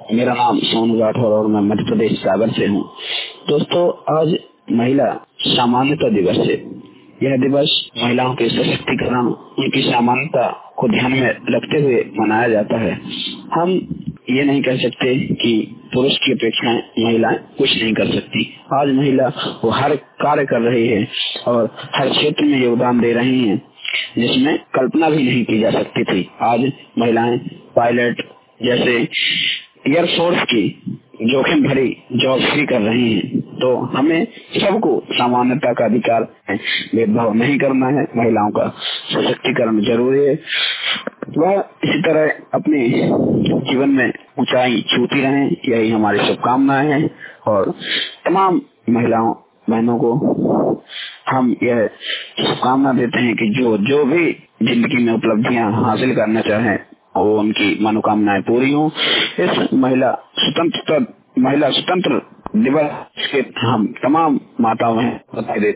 मेरा नाम सोनू राठौर और मैं मध्य प्रदेश सागर से हूँ। दोस्तों, आज महिला समानता दिवस है। यह दिवस महिलाओं के सशक्तिकरण, उनकी समानता को ध्यान में रखते हुए मनाया जाता है। हम ये नहीं कह सकते कि पुरुष की अपेक्षा महिलाएं कुछ नहीं कर सकती। आज महिला वो हर कार्य कर रही है और हर क्षेत्र में योगदान दे रही है जिसमें कल्पना भी नहीं की जा सकती थी। आज महिलाएं पायलट जैसे एयरफोर्स की जोखिम भरी जॉब भी कर रही हैं। तो हमें सबको समानता का अधिकार है, भेदभाव नहीं करना है। महिलाओं का सशक्तिकरण जरूरी है। वह इसी तरह अपने जीवन में ऊंचाई छूती रहे, यही हमारी शुभकामनाएं हैं। और तमाम महिलाओं बहनों को हम यह शुभकामना देते हैं कि जो भी जिंदगी में उपलब्धियां हासिल करना चाहें वो उनकी मनोकामनाएं पूरी हों। इस महिला स्वतंत्र दिवस के हम तमाम माताओं में बधाई देते हैं।